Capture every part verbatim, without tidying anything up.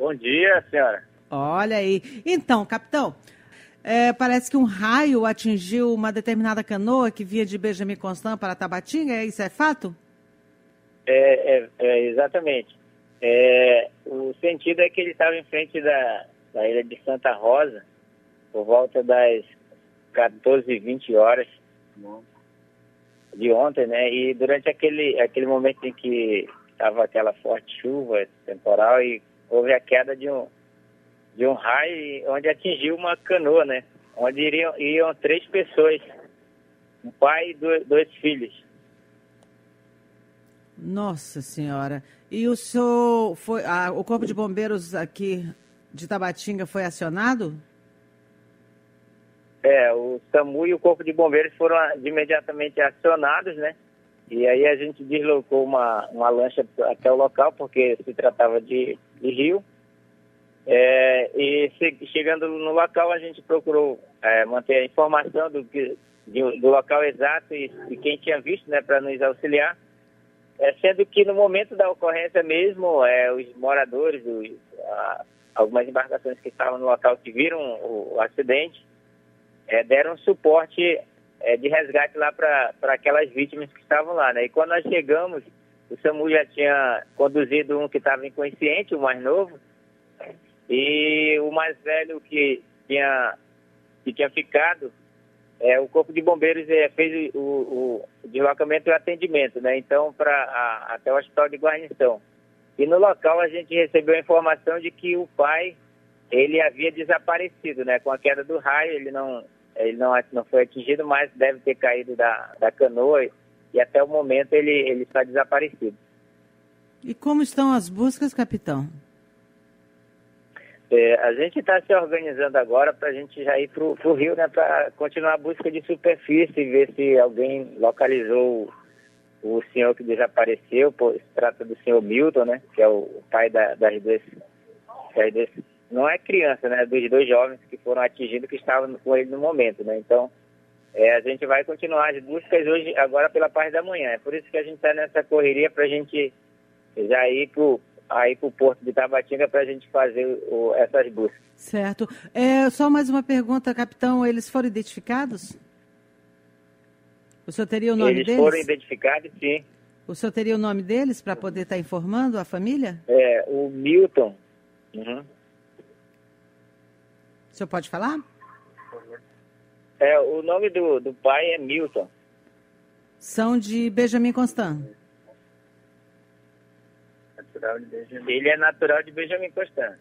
Bom dia, senhora. Olha aí. Então, capitão, é, parece que um raio atingiu uma determinada canoa que via de Benjamin Constant para Tabatinga, é isso é fato? É, é, é, exatamente. É, o sentido é que ele estava em frente da, da ilha de Santa Rosa, por volta das quatorze e vinte horas de ontem, né? E durante aquele, aquele momento em que estava aquela forte chuva temporal e houve a queda de um, de um raio onde atingiu uma canoa, né? Onde iriam, iam três pessoas, um pai e dois, dois filhos. Nossa Senhora. E o senhor foi, ah, o Corpo de Bombeiros aqui de Tabatinga foi acionado? É, o SAMU e o Corpo de Bombeiros foram imediatamente acionados, né? E aí a gente deslocou uma, uma lancha até o local, porque se tratava de, de rio. É, e se, chegando no local, a gente procurou é, manter a informação do, que, de, do local exato e, e quem tinha visto, né, para nos auxiliar. É, sendo que no momento da ocorrência mesmo, é, os moradores, os, a, algumas embarcações que estavam no local que viram o, o acidente, é, deram suporte é, de resgate lá para aquelas vítimas que estavam lá, né? E quando nós chegamos, o SAMU já tinha conduzido um que estava inconsciente, o mais novo, e o mais velho que tinha, que tinha ficado, é, o Corpo de Bombeiros é, fez o, o, o deslocamento e o atendimento, né? Então, para até o Hospital de Guarnição. E no local a gente recebeu a informação de que o pai, ele havia desaparecido, né? Com a queda do raio, ele não, ele não, não foi atingido, mas deve ter caído da, da canoa e até o momento ele, ele está desaparecido. E como estão as buscas, capitão? É, a gente está se organizando agora para a gente já ir para o rio, né? Para continuar a busca de superfície e ver se alguém localizou o, o senhor que desapareceu. Pô, se trata do senhor Milton, né? Que é o pai da, das duas... Das duas não é criança, né? Dos dois jovens que foram atingidos, que estavam com ele no momento, né? Então, é, a gente vai continuar as buscas hoje, agora pela parte da manhã. É por isso que a gente está nessa correria para a gente já ir para o porto de Tabatinga para a gente fazer o, essas buscas. Certo. É, só mais uma pergunta, capitão. Eles foram identificados? O senhor teria o nome Eles deles? Eles foram identificados, sim. O senhor teria o nome deles para poder estar informando a família? É, o Milton. Uhum. O senhor pode falar? É, o nome do, do pai é Milton. São de Benjamin Constant. Natural de Benjamin. Ele é natural de Benjamin Constant.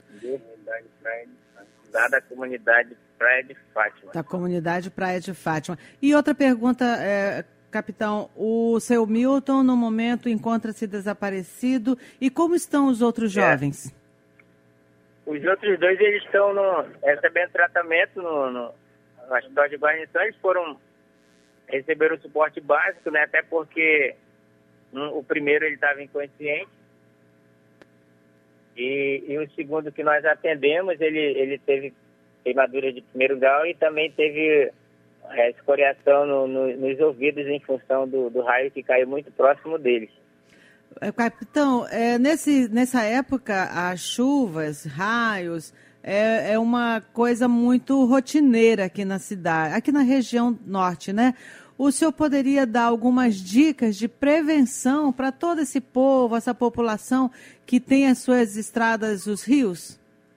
Da, da comunidade Praia de Fátima. Da comunidade Praia de Fátima. E outra pergunta, é, capitão, o seu Milton no momento encontra-se desaparecido. E como estão os outros jovens? É. Os outros dois, eles estão no, recebendo tratamento no, no, no Hospital de Guarnição. Eles foram, receberam o suporte básico, né? Até porque um, o primeiro ele estava inconsciente. E, e o segundo que nós atendemos, ele, ele teve queimadura de primeiro grau e também teve é, escoriação no, no, nos ouvidos em função do, do raio que caiu muito próximo deles. Capitão, é, nesse, nessa época, as chuvas, raios, é, é uma coisa muito rotineira aqui na cidade, aqui na região norte, né? O senhor poderia dar algumas dicas de prevenção para todo esse povo, essa população que tem as suas estradas, os rios?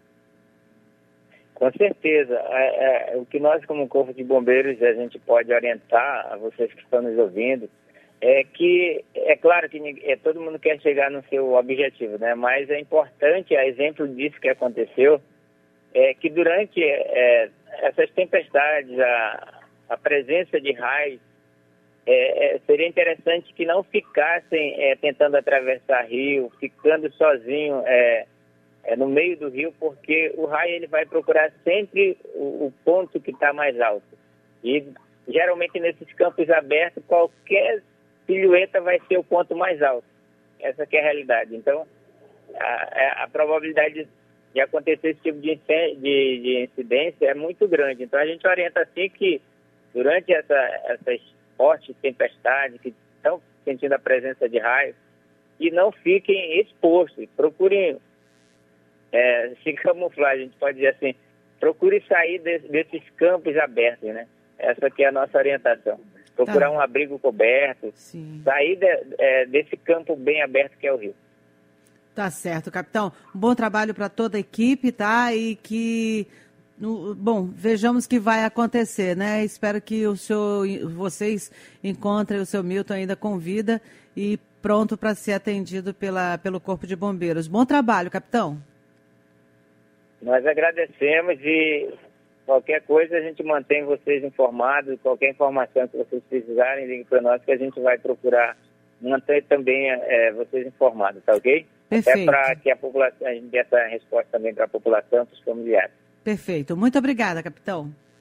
Com certeza. É, é, o que nós, como Corpo de Bombeiros, a gente pode orientar a vocês que estão nos ouvindo, é que, é claro que é, todo mundo quer chegar no seu objetivo, né? Mas é importante, a exemplo disso que aconteceu, é que durante é, essas tempestades, a, a presença de raios, é, é, seria interessante que não ficassem é, tentando atravessar rio, ficando sozinho é, é, no meio do rio, porque o raio ele vai procurar sempre o, o ponto que está mais alto. E geralmente nesses campos abertos, qualquer silhueta vai ser o ponto mais alto. Essa que é a realidade. Então, a, a probabilidade de acontecer esse tipo de, incêndio, de, de incidência é muito grande. Então, a gente orienta assim que, durante essa, essas fortes tempestades, que estão sentindo a presença de raios, que não fiquem expostos. Procurem é, se camuflar, a gente pode dizer assim, procure sair de, desses campos abertos, né? Essa aqui é a nossa orientação. Procurar tá. um abrigo coberto, Sim. sair de, é, desse campo bem aberto que é o rio. Tá certo, capitão. Um bom trabalho para toda a equipe, tá? E que, no, bom, vejamos o que vai acontecer, né? Espero que o senhor, vocês encontrem o seu Milton ainda com vida e pronto para ser atendido pela, pelo Corpo de Bombeiros. Bom trabalho, capitão. Nós agradecemos e qualquer coisa a gente mantém vocês informados, qualquer informação que vocês precisarem, ligue para nós que a gente vai procurar manter também é, vocês informados, tá ok? Perfeito. Até para que a população, a gente dê essa resposta também para a população, para os familiares. Perfeito. Muito obrigada, capitão.